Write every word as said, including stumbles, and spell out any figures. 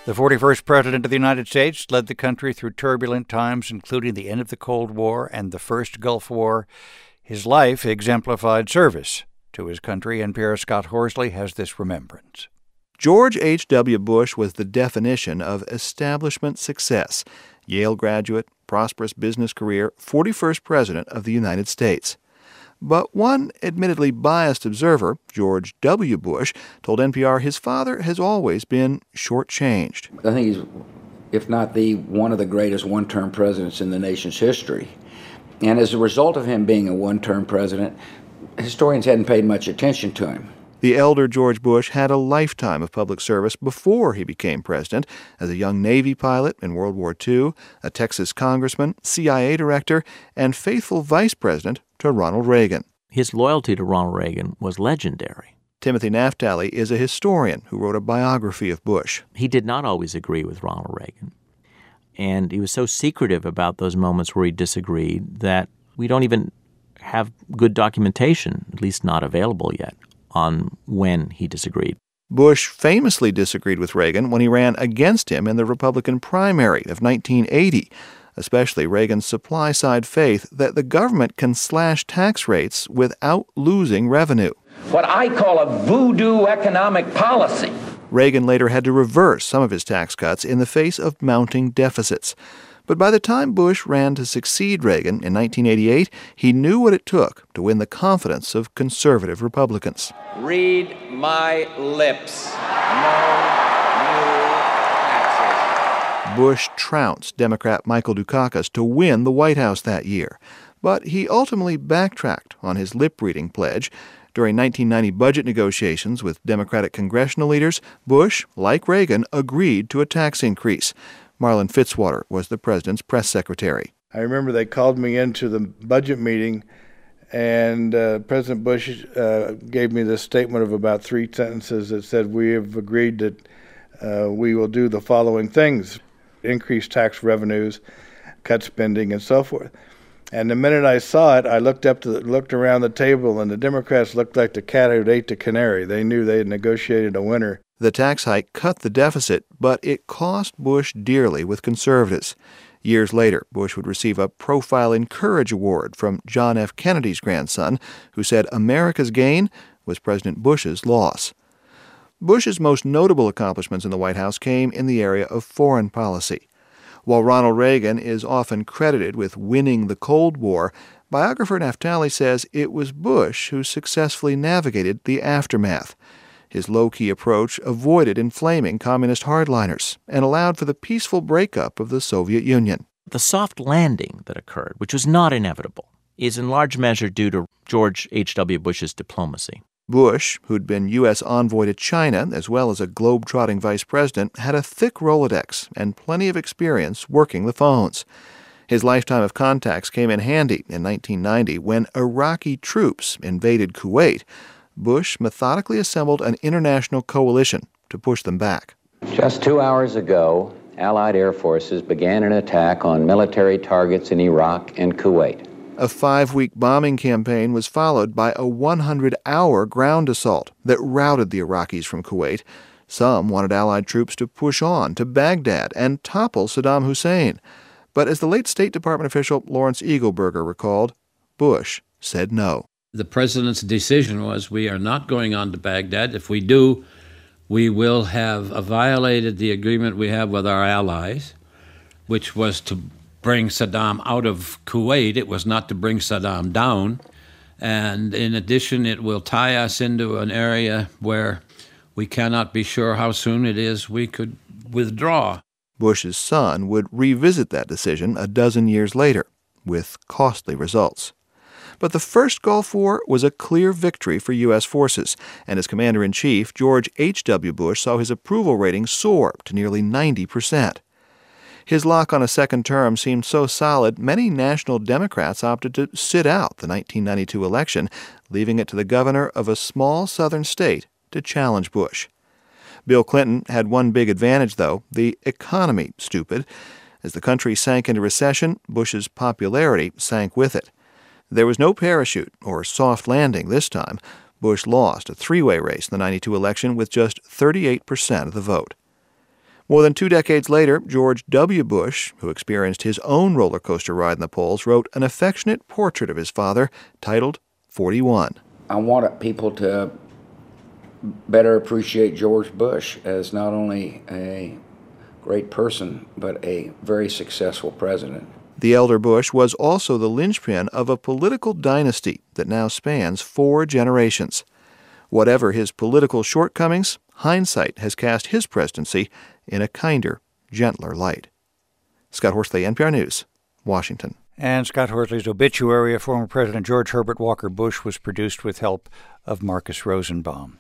The forty-first President of the United States led the country through turbulent times, including the end of the Cold War and the First Gulf War. His life exemplified service to his country. N P R's Scott Horsley has this remembrance. George H W. Bush was the definition of establishment success. Yale graduate, prosperous business career, forty-first President of the United States. But one admittedly biased observer, George W. Bush, told N P R his father has always been shortchanged. I think he's, if not the one of the greatest one-term presidents in the nation's history. And as a result of him being a one-term president, historians hadn't paid much attention to him. The elder George Bush had a lifetime of public service before he became president, as a young Navy pilot in World War Two, a Texas congressman, C I A director, and faithful vice president to Ronald Reagan. His loyalty to Ronald Reagan was legendary. Timothy Naftali is a historian who wrote a biography of Bush. He did not always agree with Ronald Reagan, and he was so secretive about those moments where he disagreed that we don't even have good documentation, at least not available yet, on when he disagreed. Bush famously disagreed with Reagan when he ran against him in the Republican primary of nineteen eighty, especially Reagan's supply-side faith that the government can slash tax rates without losing revenue. What I call a voodoo economic policy. Reagan later had to reverse some of his tax cuts in the face of mounting deficits. But by the time Bush ran to succeed Reagan in nineteen eighty-eight, he knew what it took to win the confidence of conservative Republicans. Read my lips. No new taxes. Bush trounced Democrat Michael Dukakis to win the White House that year. But he ultimately backtracked on his lip-reading pledge. During nineteen ninety budget negotiations with Democratic congressional leaders, Bush, like Reagan, agreed to a tax increase. Marlin Fitzwater was the president's press secretary. I remember they called me into the budget meeting, and uh, President Bush uh, gave me this statement of about three sentences that said, we have agreed that uh, we will do the following things: increase tax revenues, cut spending, and so forth. And the minute I saw it, I looked up to the, looked around the table, and the Democrats looked like the cat who ate the canary. They knew they had negotiated a winner. The tax hike cut the deficit, but it cost Bush dearly with conservatives. Years later, Bush would receive a Profile in Courage Award from John F. Kennedy's grandson, who said America's gain was President Bush's loss. Bush's most notable accomplishments in the White House came in the area of foreign policy. While Ronald Reagan is often credited with winning the Cold War, biographer Naftali says it was Bush who successfully navigated the aftermath. His low-key approach avoided inflaming communist hardliners and allowed for the peaceful breakup of the Soviet Union. The soft landing that occurred, which was not inevitable, is in large measure due to George H W. Bush's diplomacy. Bush, who'd been U S envoy to China as well as a globe-trotting vice president, had a thick Rolodex and plenty of experience working the phones. His lifetime of contacts came in handy in nineteen ninety when Iraqi troops invaded Kuwait. Bush methodically assembled an international coalition to push them back. Just two hours ago, Allied air forces began an attack on military targets in Iraq and Kuwait. A five-week bombing campaign was followed by a one hundred hour ground assault that routed the Iraqis from Kuwait. Some wanted Allied troops to push on to Baghdad and topple Saddam Hussein. But as the late State Department official Lawrence Eagleburger recalled, Bush said no. The president's decision was, we are not going on to Baghdad. If we do, we will have violated the agreement we have with our allies, which was to bring Saddam out of Kuwait. It was not to bring Saddam down. And in addition, it will tie us into an area where we cannot be sure how soon it is we could withdraw. Bush's son would revisit that decision a dozen years later, with costly results. But the first Gulf War was a clear victory for U S forces, and as Commander-in-Chief, George H W. Bush saw his approval rating soar to nearly ninety percent. His lock on a second term seemed so solid, many national Democrats opted to sit out the nineteen ninety-two election, leaving it to the governor of a small southern state to challenge Bush. Bill Clinton had one big advantage, though: the economy, stupid. As the country sank into recession, Bush's popularity sank with it. There was no parachute or soft landing this time. Bush lost a three-way race in the ninety-two election with just thirty-eight percent of the vote. More than two decades later, George W. Bush, who experienced his own roller coaster ride in the polls, wrote an affectionate portrait of his father titled forty-one. I want people to better appreciate George Bush as not only a great person, but a very successful president. The elder Bush was also the linchpin of a political dynasty that now spans four generations. Whatever his political shortcomings, hindsight has cast his presidency in a kinder, gentler light. Scott Horsley, N P R News, Washington. And Scott Horsley's obituary of former President George Herbert Walker Bush was produced with help of Marcus Rosenbaum.